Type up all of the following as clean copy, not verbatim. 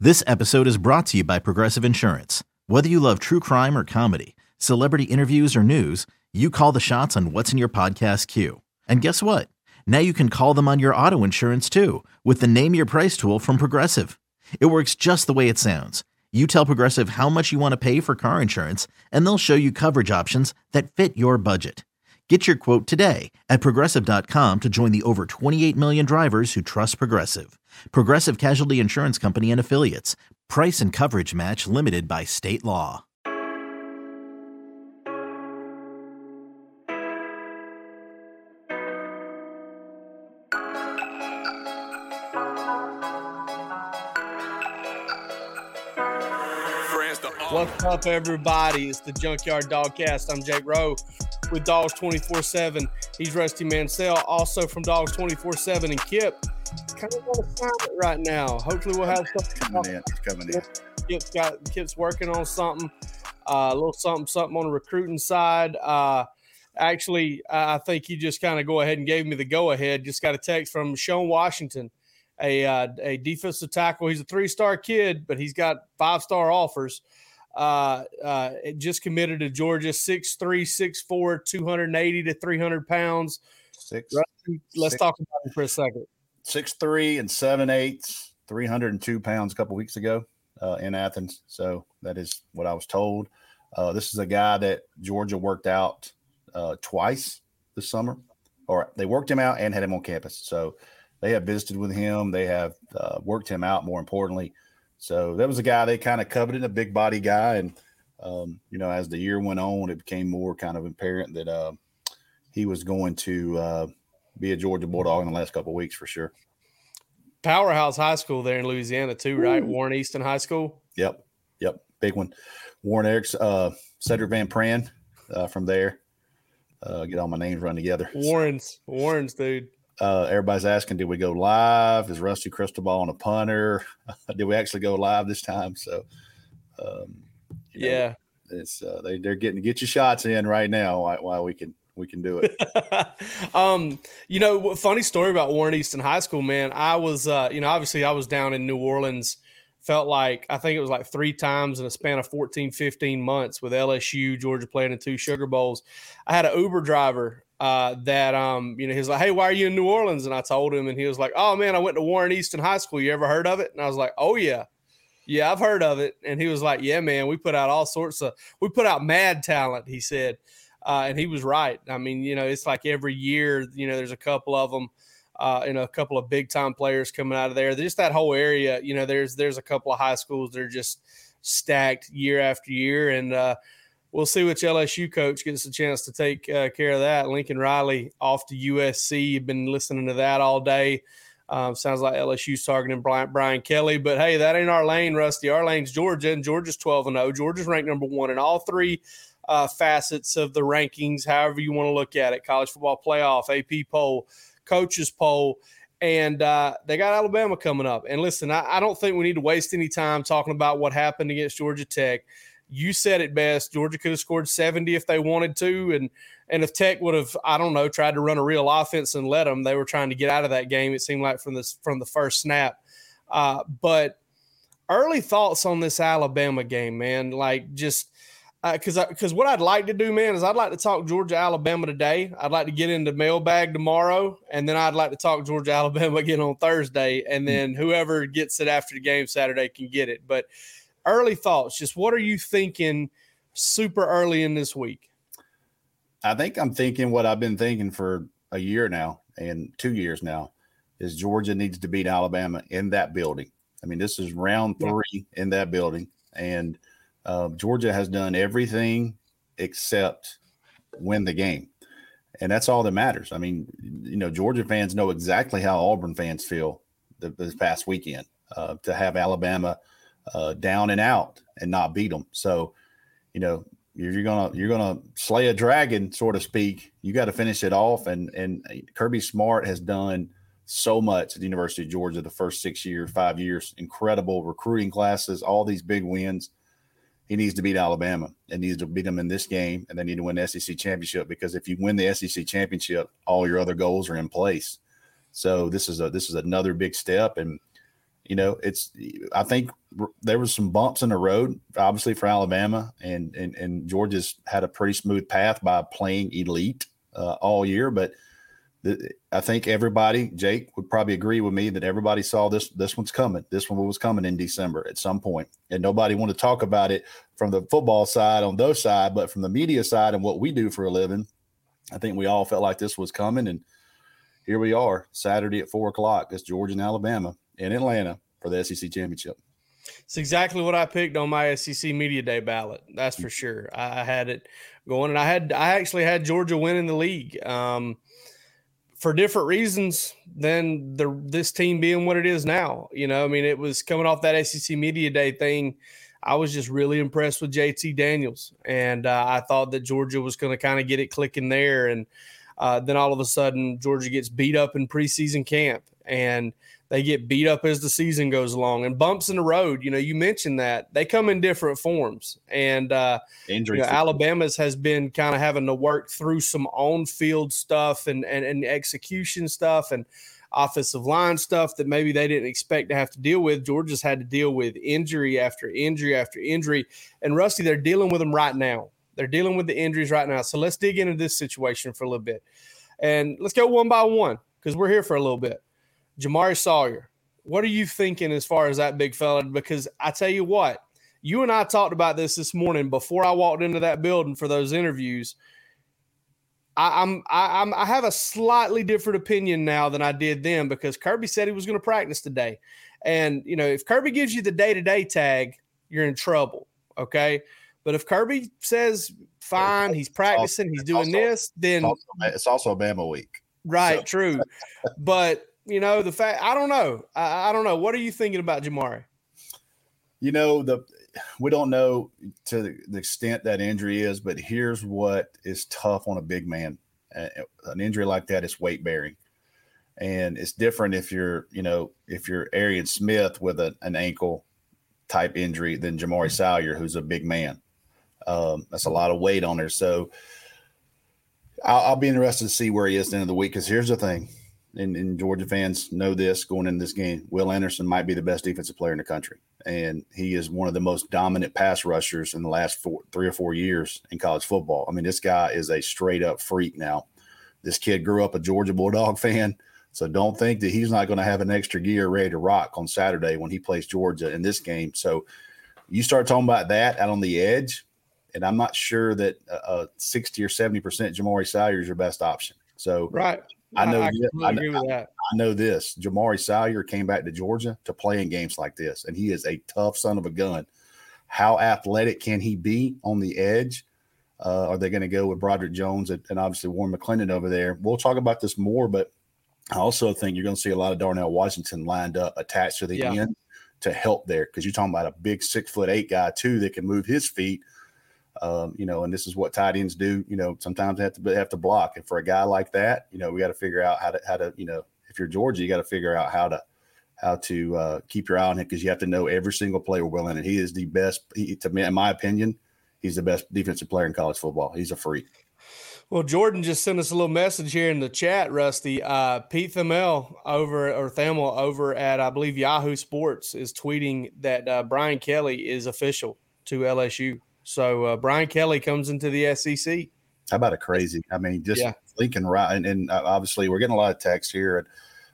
This episode is brought to you by Progressive Insurance. Whether you love true crime or comedy, celebrity interviews or news, you call the shots on what's in your podcast queue. And guess what? Now you can call them on your auto insurance too with the Name Your Price tool from Progressive. It works just the way it sounds. You tell Progressive how much you want to pay for car insurance, and they'll show you coverage options that fit your budget. Get your quote today at Progressive.com to join the over 28 million drivers who trust Progressive. Progressive Casualty Insurance Company and Affiliates. Price and coverage match limited by state law. What's up, everybody? It's the Junkyard Dogcast. I'm Jake Rowe with Dogs 24/7. He's Rusty Mansell, also from Dogs 24/7, and Kip. Kind of on assignment right now. Hopefully, we'll have something coming in. Kip's working on something, a little something on the recruiting side. Actually, I think he just kind of go ahead and gave me the go ahead. Just got a text from Sean Washington, a defensive tackle. He's a 3-star kid, but he's got 5-star offers. It just committed to Georgia, 6'3", 6'4", 280 to 300 pounds. Let's talk about him for a second. 6'3" and 7/8", 302 pounds a couple weeks ago in Athens. So that is what I was told. This is a guy that Georgia worked out twice this summer, or they worked him out and had him on campus. So they have visited with him. They have worked him out, more importantly. So that was a guy they kind of coveted, a big body guy. And, as the year went on, it became more kind of apparent that he was going to be a Georgia Bulldog in the last couple of weeks for sure. Powerhouse High School there in Louisiana too, right? Warren Easton High School. Yep. Big one. Warren Erics, Cedric Van Pran from there. Get all my names run together. Warren's dude. Everybody's asking, did we go live? Is Rusty Cristobal on a punter? Did we actually go live this time? So, it's they're getting to get your shots in right now while we can do it. Funny story about Warren Easton High School, man. I was, obviously I was down in New Orleans. Felt like, I think it was like 3 times in a span of 14, 15 months with LSU, Georgia playing in 2 Sugar Bowls. I had an Uber driver that he was like, hey, why are you in New Orleans? And I told him, and he was like, oh man, I went to Warren Easton High School. You ever heard of it? And I was like, oh yeah, I've heard of it. And he was like, yeah, man, we put out mad talent, he said. And he was right. I mean, it's like every year, there's a couple of them, a couple of big time players coming out of there. Just that whole area, there's a couple of high schools that are just stacked year after year. And, we'll see which LSU coach gets a chance to take care of that. Lincoln Riley off to USC. You've been listening to that all day. Sounds like LSU's targeting Brian Kelly. But, hey, that ain't our lane, Rusty. Our lane's Georgia, and Georgia's 12-0. Georgia's ranked number 1 in all 3 facets of the rankings, however you want to look at it. College football playoff, AP poll, coaches poll. And they got Alabama coming up. And, listen, I don't think we need to waste any time talking about what happened against Georgia Tech. You said it best. Georgia could have scored 70 if they wanted to. And if Tech would have, tried to run a real offense and let them, they were trying to get out of that game, it seemed like, from the first snap. But early thoughts on this Alabama game, man, like just because what I'd like to do, man, is I'd like to talk Georgia-Alabama today. I'd like to get into mailbag tomorrow, and then I'd like to talk Georgia-Alabama again on Thursday, and then whoever gets it after the game Saturday can get it. But early thoughts, just what are you thinking super early in this week? I think I'm thinking what I've been thinking for a year now and 2 years now is Georgia needs to beat Alabama in that building. I mean, this is round 3 in that building, and Georgia has done everything except win the game. And that's all that matters. I mean, Georgia fans know exactly how Auburn fans feel this past weekend to have Alabama down and out and not beat them. So, you're gonna slay a dragon, so to speak. You got to finish it off. And Kirby Smart has done so much at the University of Georgia the first 5 years. Incredible recruiting classes, all these big wins. He needs to beat Alabama and needs to beat them in this game, and they need to win the SEC championship, because if you win the SEC championship, all your other goals are in place. So this is another big step, and I think there was some bumps in the road, obviously for Alabama, and Georgia's had a pretty smooth path by playing elite all year. But I think everybody, Jake, would probably agree with me that everybody saw this one's coming. This one was coming in December at some point, and nobody wanted to talk about it from the football side on those side, but from the media side and what we do for a living, I think we all felt like this was coming, and here we are, Saturday at 4:00. It's Georgia and Alabama in Atlanta for the SEC championship. It's exactly what I picked on my SEC Media Day ballot. That's for sure. I had it going, and I actually had Georgia winning the league for different reasons than this team being what it is now. You know, I mean, it was coming off that SEC Media Day thing. I was just really impressed with JT Daniels, and I thought that Georgia was going to kind of get it clicking there, and then all of a sudden Georgia gets beat up in preseason camp, and they get beat up as the season goes along, and bumps in the road. You know, you mentioned that they come in different forms, and Alabama's has been kind of having to work through some on-field stuff and execution stuff and offensive line stuff that maybe they didn't expect to have to deal with. Georgia's had to deal with injury after injury after injury, and Rusty, they're dealing with them right now. They're dealing with the injuries right now. So let's dig into this situation for a little bit, and let's go one by one because we're here for a little bit. Jamaree Salyer, what are you thinking as far as that big fella? Because I tell you what, you and I talked about this morning before I walked into that building for those interviews. I have a slightly different opinion now than I did then because Kirby said he was going to practice today. And, you know, if Kirby gives you the day-to-day tag, you're in trouble, okay? But if Kirby says, fine, he's practicing, he's doing this, then – it's also Bama week. Right, so. True. But – you know, the fact, I don't know. I don't know. What are you thinking about Jamaree? You know, we don't know to the extent that injury is, but here's what is tough on a big man. An injury like that is weight bearing. And it's different if you're Arian Smith with an ankle type injury than Jamaree Salyer, who's a big man. That's a lot of weight on there. So I'll be interested to see where he is at the end of the week, because here's the thing. And Georgia fans know this going into this game. Will Anderson might be the best defensive player in the country. And he is one of the most dominant pass rushers in the last 3 or 4 years in college football. I mean, this guy is a straight up freak now. This kid grew up a Georgia Bulldog fan. So don't think that he's not going to have an extra gear ready to rock on Saturday when he plays Georgia in this game. So you start talking about that out on the edge, and I'm not sure that 60 or 70% Jamaree Salyer is your best option. So right. I agree with that. I know this. Jamaree Salyer came back to Georgia to play in games like this, and he is a tough son of a gun. How athletic can he be on the edge? Are they going to go with Broderick Jones and obviously Warren McClendon over there? We'll talk about this more, but I also think you're going to see a lot of Darnell Washington lined up, attached to the end to help there, because you're talking about a big 6'8" guy too that can move his feet. And this is what tight ends do. You know, sometimes they have to block. And for a guy like that, you know, we got to figure out how to, you know, if you're Georgia, you got to figure out how to keep your eye on him, because you have to know every single player well in it. He is the best. To me, in my opinion, he's the best defensive player in college football. He's a freak. Well, Jordan just sent us a little message here in the chat, Rusty. Pete Thamel over at, I believe, Yahoo Sports is tweeting that Brian Kelly is official to LSU. So Brian Kelly comes into the SEC. How about a crazy? I mean, just Lincoln, right? And obviously we're getting a lot of texts here.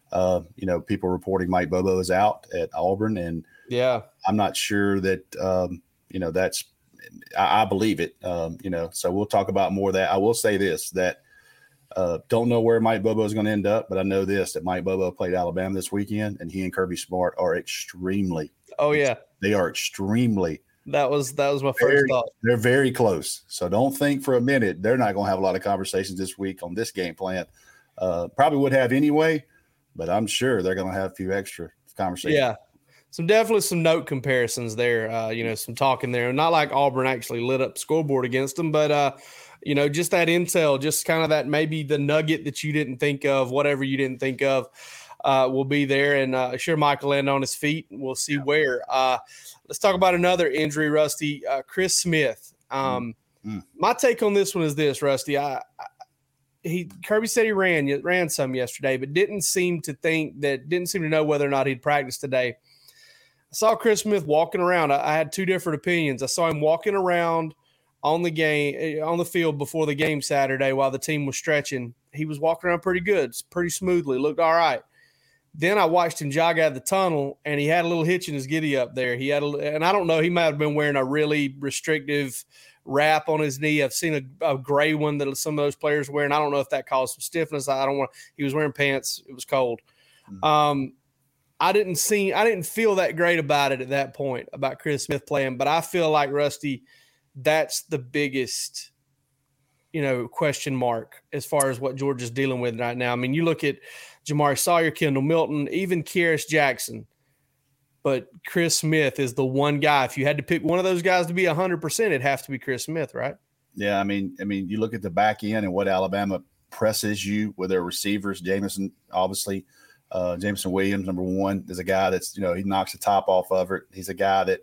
People reporting Mike Bobo is out at Auburn, and I'm not sure that that's. I believe it. So we'll talk about more of that. I will say this, that don't know where Mike Bobo is going to end up, but I know this, that Mike Bobo played Alabama this weekend, and he and Kirby Smart are extremely. Oh yeah, they are extremely. That was my first thought. They're very close. So don't think for a minute they're not going to have a lot of conversations this week on this game plan. Probably would have anyway, but I'm sure they're going to have a few extra conversations. Yeah. Definitely some note comparisons there, some talking there. Not like Auburn actually lit up the scoreboard against them, but, just that intel, just kind of that maybe the nugget that you didn't think of, whatever you didn't think of, will be there. And sure, Mike will land on his feet, and we'll see where. Let's talk about another injury, Rusty. Chris Smith. My take on this one is this, Rusty. Kirby said he ran some yesterday, but didn't seem to know whether or not he'd practice today. I saw Chris Smith walking around. I had two different opinions. I saw him walking around on the field before the game Saturday while the team was stretching. He was walking around pretty good, pretty smoothly, looked all right. Then I watched him jog out of the tunnel, and he had a little hitch in his giddy up there. And I don't know, he might have been wearing a really restrictive wrap on his knee. I've seen a gray one that some of those players wear, and I don't know if that caused some stiffness. He was wearing pants. It was cold. I didn't feel that great about it at that point, about Chris Smith playing, but I feel like, Rusty, that's the biggest, question mark as far as what Georgia's dealing with right now. I mean, you look at Jamari Sawyer, Kendall Milton, even Kearis Jackson, but Chris Smith is the one guy. If you had to pick one of those guys to be 100%, it'd have to be Chris Smith, right? Yeah, I mean, you look at the back end and what Alabama presses you with their receivers. Jameson, obviously, Jameson Williams, number one, is a guy that's, he knocks the top off of it. He's a guy that,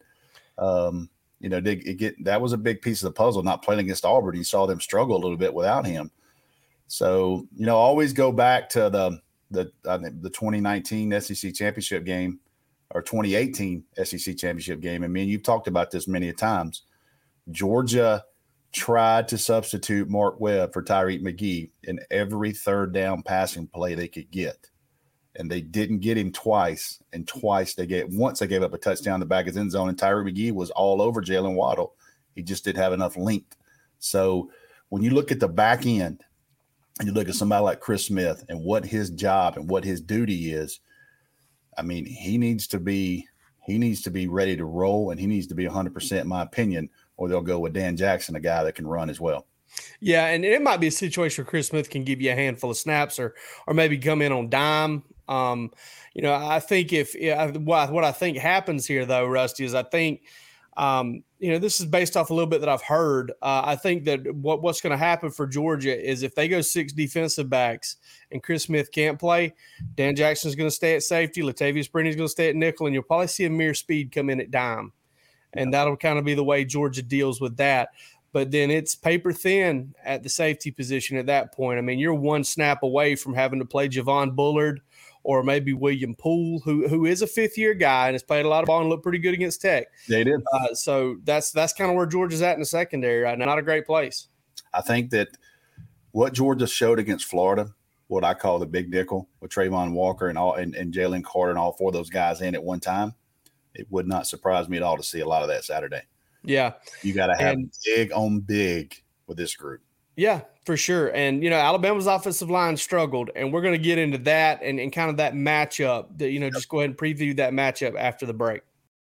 that was a big piece of the puzzle, not playing against Auburn. You saw them struggle a little bit without him. So, always go back to the 2019 SEC championship game or 2018 SEC championship game. I mean, you've talked about this many times. Georgia tried to substitute Mark Webb for Tyreek McGee in every third down passing play they could get. And they didn't get him twice. And once they gave up a touchdown in the back of his end zone, and Tyreek McGee was all over Jalen Waddle. He just didn't have enough length. So when you look at the back end and you look at somebody like Chris Smith and what his job and what his duty is, I mean, he needs to be ready to roll, and he needs to be 100%, in my opinion, or they'll go with Dan Jackson, a guy that can run as well. Yeah, and it might be a situation where Chris Smith can give you a handful of snaps or maybe come in on dime. I think what I think happens here, though, Rusty, is I think this is based off a little bit that I've heard. I think that what's going to happen for Georgia is if they go 6 defensive backs and Chris Smith can't play, Dan Jackson's going to stay at safety, Latavius Brenny's going to stay at nickel, and you'll probably see Amir Speed come in at dime. And that'll kind of be the way Georgia deals with that. But then it's paper thin at the safety position at that point. I mean, you're one snap away from having to play Javon Bullard or maybe William Poole, who is a fifth-year guy and has played a lot of ball and looked pretty good against Tech. Yeah, he did. So that's kind of where Georgia's at in the secondary right now. Not a great place. I think that what Georgia showed against Florida, what I call the big nickel with Trayvon Walker and Jalen Carter and all four of those guys in at one time, it would not surprise me at all to see a lot of that Saturday. Yeah. You got to have big on big with this group. Yeah, for sure. And, Alabama's offensive line struggled, and we're going to get into that and kind of that matchup that, just go ahead and preview that matchup after the break.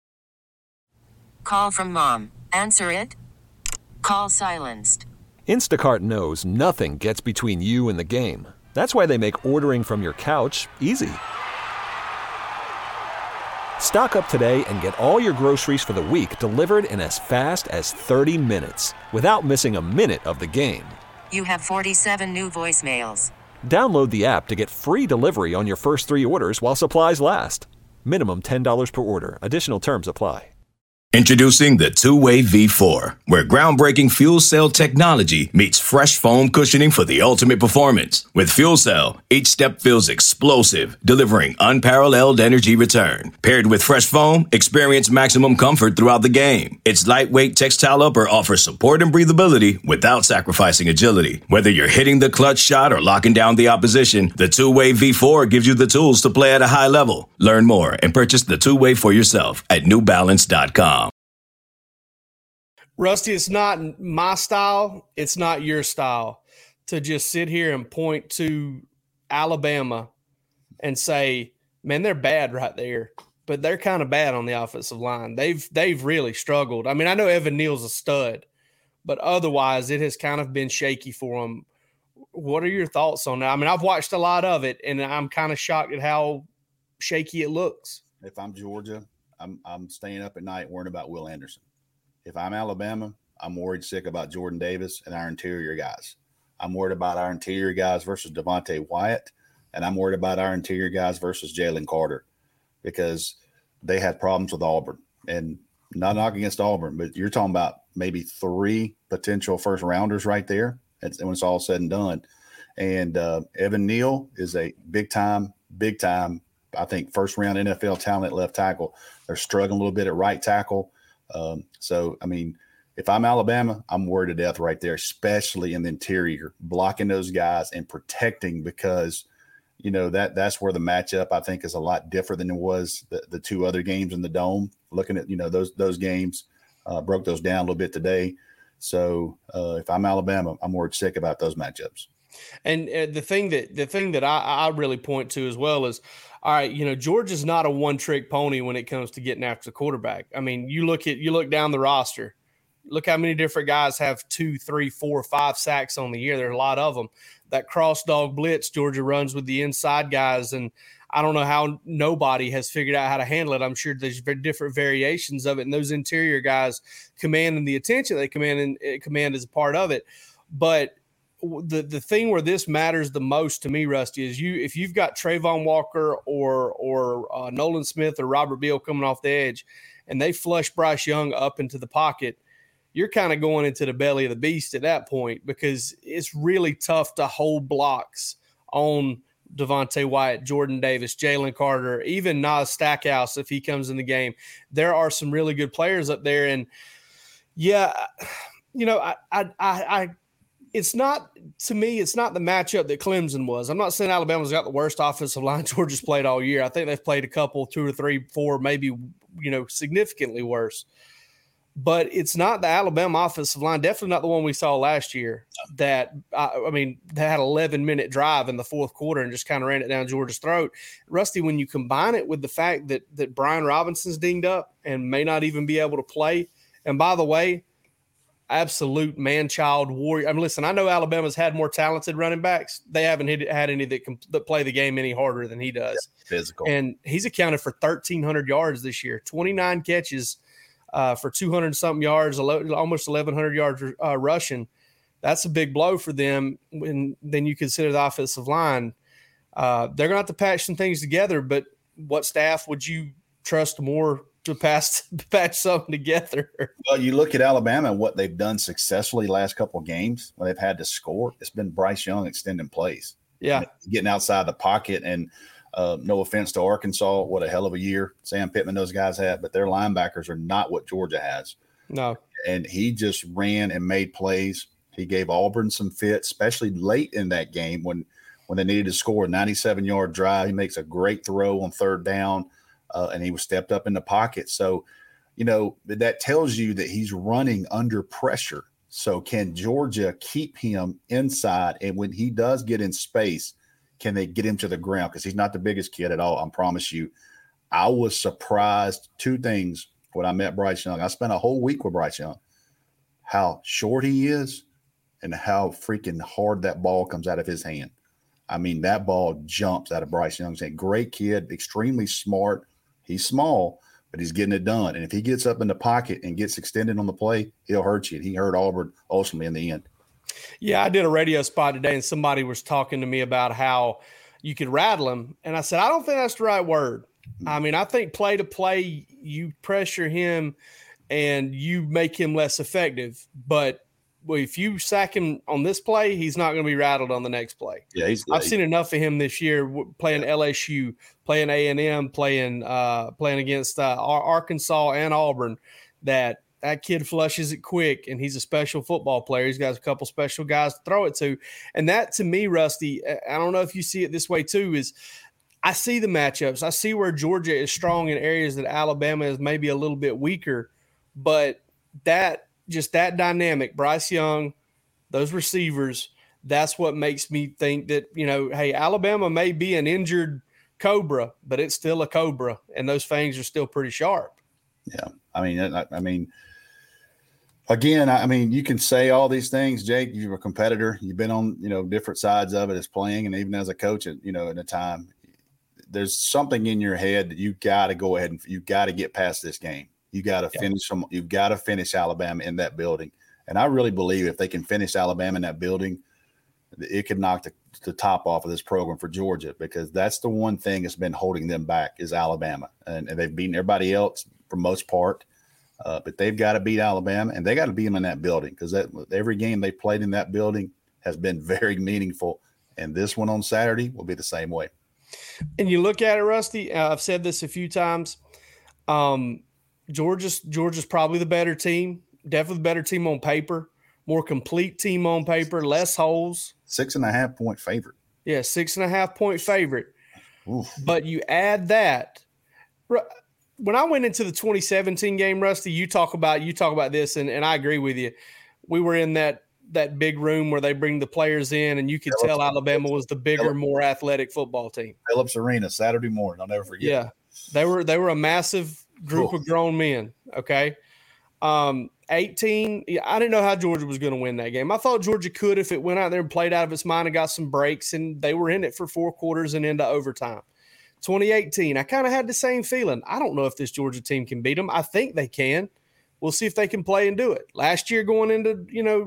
Call from mom. Answer it. Call silenced. Instacart knows nothing gets between you and the game. That's why they make ordering from your couch easy. Stock up today and get all your groceries for the week delivered in as fast as 30 minutes without missing a minute of the game. You have 47 new voicemails. Download the app to get free delivery on your first 3 orders while supplies last. Minimum $10 per order. Additional terms apply. Introducing the Two-Way V4, where groundbreaking fuel cell technology meets fresh foam cushioning for the ultimate performance. With Fuel Cell, each step feels explosive, delivering unparalleled energy return. Paired with fresh foam, experience maximum comfort throughout the game. Its lightweight textile upper offers support and breathability without sacrificing agility. Whether you're hitting the clutch shot or locking down the opposition, the Two-Way V4 gives you the tools to play at a high level. Learn more and purchase the Two-Way for yourself at newbalance.com. Rusty, it's not my style. It's not your style to just sit here and point to Alabama and say, man, they're bad right there, but they're kind of bad on the offensive line. They've really struggled. I mean, I know Evan Neal's a stud, but otherwise it has kind of been shaky for them. What are your thoughts on that? I mean, I've watched a lot of it, and I'm kind of shocked at how shaky it looks. If I'm Georgia, I'm staying up at night worrying about Will Anderson. If I'm Alabama, I'm worried sick about Jordan Davis and our interior guys. I'm worried about our interior guys versus Devontae Wyatt, and I'm worried about our interior guys versus Jalen Carter because they had problems with Auburn. And not knocking against Auburn, but you're talking about maybe 3 potential first-rounders right there when it's all said and done. And Evan Neal is a big-time I think first-round NFL talent at left tackle. They're struggling a little bit at right tackle. So, I mean, if I'm Alabama, I'm worried to death right there, especially in the interior, blocking those guys and protecting because, you know, that's where the matchup, I think, is a lot different than it was the two other games in the Dome. Looking at, you know, those games, broke those down a little bit today. So if I'm Alabama, I'm worried sick about those matchups. And the thing that I really point to as well is, all right, you know, Georgia's not a one-trick pony when it comes to getting after the quarterback. I mean, you look down the roster. Look how many different guys have 2, 3, 4, 5 sacks on the year. There are a lot of them. That cross dog blitz Georgia runs with the inside guys, and I don't know how nobody has figured out how to handle it. I'm sure there's different variations of it, and those interior guys commanding the attention they command as a part of it. But the thing where this matters the most to me, Rusty, is if you've got Trayvon Walker or Nolan Smith or Robert Beal coming off the edge, and they flush Bryce Young up into the pocket, you're kind of going into the belly of the beast at that point because it's really tough to hold blocks on Devontae Wyatt, Jordan Davis, Jalen Carter, even Nas Stackhouse if he comes in the game. There are some really good players up there, and yeah, you know, it's not, to me, it's not the matchup that Clemson was. I'm not saying Alabama's got the worst offensive line Georgia's played all year. I think they've played a couple, 2 or 3, 4, maybe, you know, significantly worse. But it's not the Alabama offensive line, definitely not the one we saw last year that, I mean, they had an 11-minute drive in the fourth quarter and just kind of ran it down Georgia's throat. Rusty, when you combine it with the fact that Brian Robinson's dinged up and may not even be able to play, and by the way, absolute man-child warrior. I mean, listen, I know Alabama's had more talented running backs. They haven't had any that play the game any harder than he does. Yeah, physical. And he's accounted for 1,300 yards this year, 29 catches, for 200-something yards, almost 1,100 yards rushing. That's a big blow for them when then you consider the offensive line. They're going to have to patch some things together, but what staff would you trust more to patch something together? Well, you look at Alabama and what they've done successfully last couple of games when they've had to score. It's been Bryce Young extending plays. Yeah. Getting outside the pocket and no offense to Arkansas, what a hell of a year Sam Pittman, those guys had, but their linebackers are not what Georgia has. No. And he just ran and made plays. He gave Auburn some fits, especially late in that game when they needed to score a 97-yard drive. He makes a great throw on third down, and he was stepped up in the pocket. So, you know, that tells you that he's running under pressure. So can Georgia keep him inside? And when he does get in space, can they get him to the ground? Because he's not the biggest kid at all, I promise you. I was surprised, 2 things when I met Bryce Young. I spent a whole week with Bryce Young. How short he is and how freaking hard that ball comes out of his hand. I mean, that ball jumps out of Bryce Young's hand. Great kid, extremely smart. He's small, but he's getting it done. And if he gets up in the pocket and gets extended on the play, he'll hurt you. He hurt Auburn ultimately in the end. Yeah, I did a radio spot today, and somebody was talking to me about how you could rattle him. And I said, I don't think that's the right word. I mean, I think play to play, you pressure him and you make him less effective. But if you sack him on this play, he's not going to be rattled on the next play. Yeah, I've seen enough of him this year playing LSU, playing A&M, playing against Arkansas and Auburn that kid flushes it quick, and he's a special football player. He's got a couple special guys to throw it to. And that, to me, Rusty, I don't know if you see it this way too, is I see the matchups. I see where Georgia is strong in areas that Alabama is maybe a little bit weaker. But that dynamic, Bryce Young, those receivers, that's what makes me think that, you know, hey, Alabama may be an injured cobra, but it's still a cobra, and those fangs are still pretty sharp. Yeah. I mean, again, I mean, you can say all these things, Jake. You're a competitor. You've been on, you know, different sides of it as playing and even as a coach, you know, at a time. There's something in your head that you got to go ahead and you got to get past this game. You got to finish them. You've got to finish Alabama in that building. And I really believe if they can finish Alabama in that building, it could knock the top off of this program for Georgia, because that's the one thing that's been holding them back is Alabama. And they've beaten everybody else for most part. But they've got to beat Alabama, and they got to beat them in that building, because every game they played in that building has been very meaningful. And this one on Saturday will be the same way. And you look at it, Rusty, I've said this a few times. Georgia's probably the better team, definitely the better team on paper, more complete team on paper, less holes. 6.5 point favorite. Yeah, 6.5 point favorite. Oof. But you add that. When I went into the 2017 game, Rusty, you talk about this, and I agree with you. We were in that big room where they bring the players in, and you could tell Alabama was the bigger, more athletic football team. Phillips Arena, Saturday morning. I'll never forget. Yeah, they were a massive group of grown men. Okay, 18. I didn't know how Georgia was going to win that game. I thought Georgia could if it went out there and played out of its mind and got some breaks, and they were in it for 4 quarters and into overtime. 2018, I kind of had the same feeling. I don't know if this Georgia team can beat them. I think they can. We'll see if they can play and do it. Last year, going into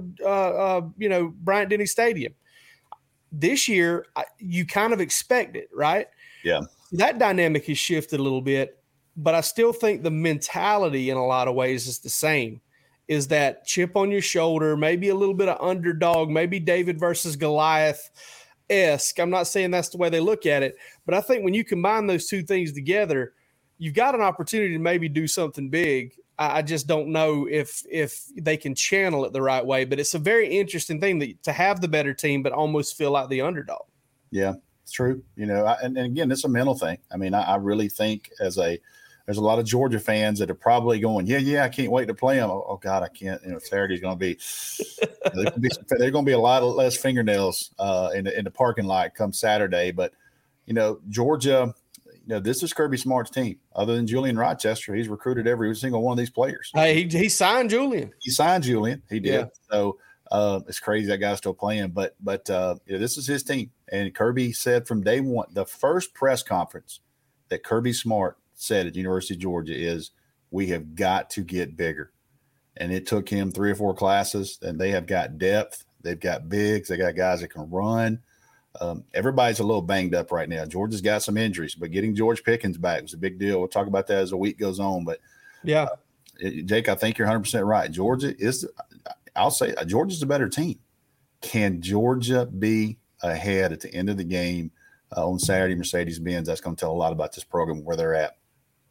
Bryant-Denny Stadium, this year you kind of expect it, right? Yeah, that dynamic has shifted a little bit, but I still think the mentality in a lot of ways is the same. Is that chip on your shoulder, maybe a little bit of underdog, maybe David versus Goliath-esque. I'm not saying that's the way they look at it, but I think when you combine those two things together, you've got an opportunity to maybe do something big. I just don't know if they can channel it the right way, but it's a very interesting thing to have the better team, but almost feel like the underdog. Yeah, it's true. And again, it's a mental thing. I mean, I really think there's a lot of Georgia fans that are probably going, yeah, I can't wait to play them. Oh God, I can't. Saturday's going to be, there's going to be a lot of less fingernails in the parking lot come Saturday. But Georgia. This is Kirby Smart's team. Other than Julian Rochester, he's recruited every single one of these players. Hey, he signed Julian. He signed Julian. He did. Yeah. So it's crazy that guy's still playing. But this is his team. And Kirby said from day one, the first press conference that Kirby Smart said at University of Georgia is, we have got to get bigger. And it took him 3 or 4 classes. And they have got depth. They've got bigs. They got guys that can run. Everybody's a little banged up right now. Georgia's got some injuries, but getting George Pickens back was a big deal. We'll talk about that as the week goes on. But yeah, Jake, I think you're 100% right. Georgia's the better team. Can Georgia be ahead at the end of the game on Saturday, Mercedes-Benz? That's going to tell a lot about this program, where they're at.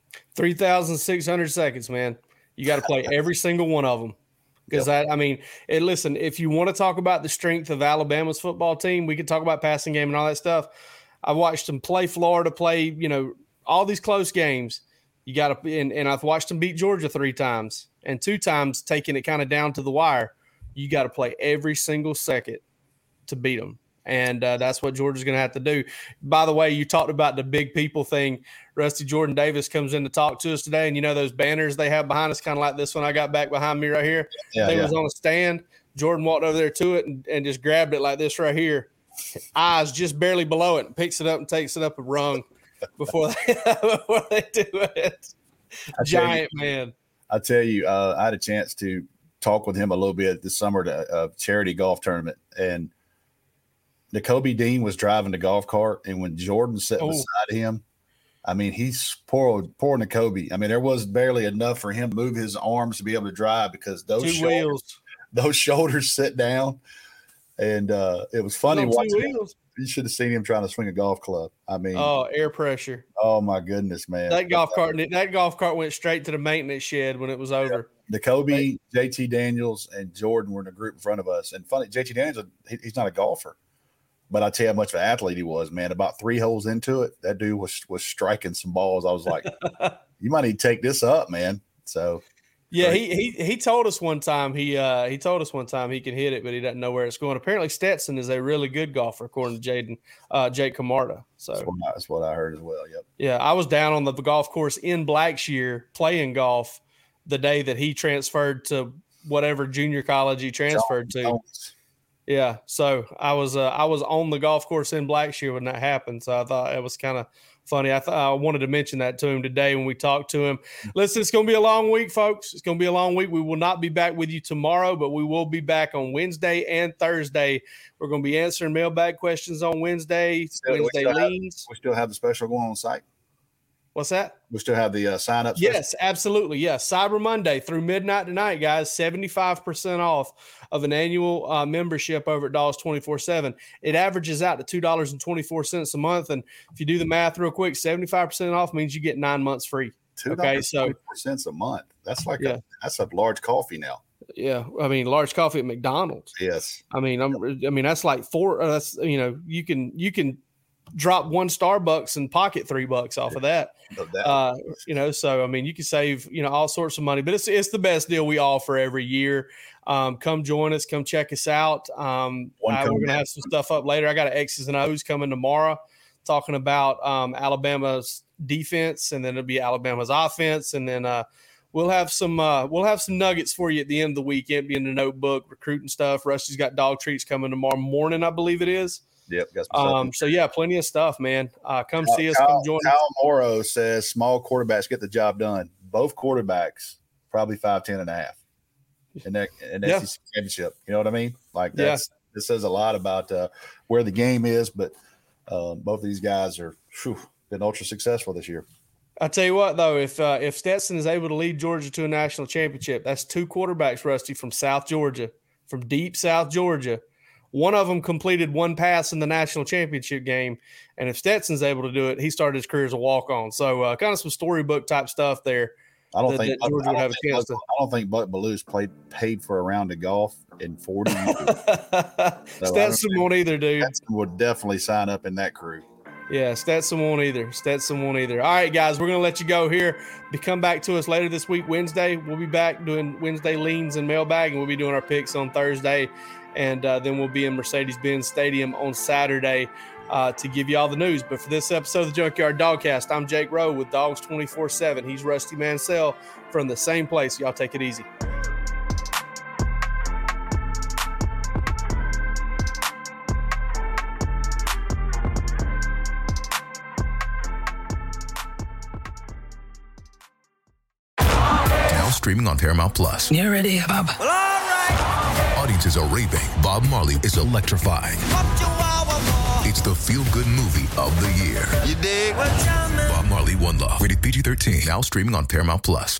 3,600 seconds, man. You got to play every single one of them. Because, listen, if you want to talk about the strength of Alabama's football team, we could talk about passing game and all that stuff. I watched them play Florida, play, all these close games. You got to, and I've watched them beat Georgia 3 times and 2 times taking it kind of down to the wire. You got to play every single second to beat them. And that's what Georgia's going to have to do. By the way, you talked about the big people thing. Rusty Jordan Davis comes in to talk to us today. And those banners they have behind us, kind of like this one I got back behind me right here. They was on a stand. Jordan walked over there to it and just grabbed it like this right here. Eyes just barely below it, and picks it up and takes it up a rung before they do it. Giant man. I tell you, I had a chance to talk with him a little bit this summer at a charity golf tournament. And Nakobe Dean was driving the golf cart, and when Jordan sat beside him, he's poor Nakobe. There was barely enough for him to move his arms to be able to drive because those shoulders sit down. And it was funny watching him. You should have seen him trying to swing a golf club. Air pressure. Oh my goodness, man! That golf cart went straight to the maintenance shed when it was over. Nakobe, JT Daniels, and Jordan were in a group in front of us. And funny, JT Daniels, he's not a golfer. But I'll tell you how much of an athlete he was, man. About 3 holes into it, that dude was striking some balls. I was like, you might need to take this up, man. So, yeah, he told us one time he can hit it, but he doesn't know where it's going. Apparently, Stetson is a really good golfer, according to Jake Camarda. So that's what I heard as well. Yep. Yeah, I was down on the golf course in Blackshear playing golf the day that he transferred to whatever junior college he transferred to. Yeah, so I was on the golf course in Blackshear when that happened, so I thought it was kind of funny. I wanted to mention that to him today when we talked to him. Listen, it's going to be a long week, folks. It's going to be a long week. We will not be back with you tomorrow, but we will be back on Wednesday and Thursday. We're going to be answering mailbag questions on Wednesday. Wednesday leans. We still have the special going on site. What's that? We still have the sign up. Yes, absolutely. Yes. Cyber Monday through midnight tonight, guys, 75% off of an annual membership over at Dogs 24/7. It averages out to $2.24 a month. And if you do the math real quick, 75% off means you get 9 months free. Okay. So $2.24 a month. That's like that's a large coffee now. Yeah. I mean, large coffee at McDonald's. Yes. I mean, that's like you can drop one Starbucks and pocket $3 off of that. So, I mean, you can save, all sorts of money, but it's the best deal we offer every year. Come join us, come check us out. We're going to have some stuff up later. I got an X's and O's coming tomorrow talking about Alabama's defense, and then it'll be Alabama's offense. And then we'll have some nuggets for you at the end of the week, empty in the notebook, recruiting stuff. Rusty's got dog treats coming tomorrow morning, I believe it is. Yep. So yeah, plenty of stuff, man. Come see us. Come join us. Kyle Morrow says small quarterbacks get the job done. Both quarterbacks probably 5'10" and a half in that SEC championship. You know what I mean? Like this says a lot about where the game is. But both of these guys are been ultra successful this year. I tell you what, though, if Stetson is able to lead Georgia to a national championship, that's 2 quarterbacks, Rusty, from South Georgia, from deep South Georgia. One of them completed 1 pass in the national championship game. And if Stetson's able to do it, he started his career as a walk-on. So kind of some storybook type stuff there. I don't think Buck Belew's paid for a round of golf in 40 years. Stetson won't either, dude. Stetson would definitely sign up in that crew. Yeah, Stetson won't either. All right, guys, we're going to let you go here. Come back to us later this week, Wednesday. We'll be back doing Wednesday leans and mailbag, and we'll be doing our picks on Thursday. And then we'll be in Mercedes-Benz Stadium on Saturday to give you all the news. But for this episode of the Junkyard Dogcast, I'm Jake Rowe with Dogs 24/7. He's Rusty Mansell from the same place. Y'all take it easy. Now streaming on Paramount Plus. You ready, Bob? Well, all right. Audiences are raving. Bob Marley is electrifying. It's the feel-good movie of the year. You dig? Bob Marley, One Love. Rated PG-13. Now streaming on Paramount Plus.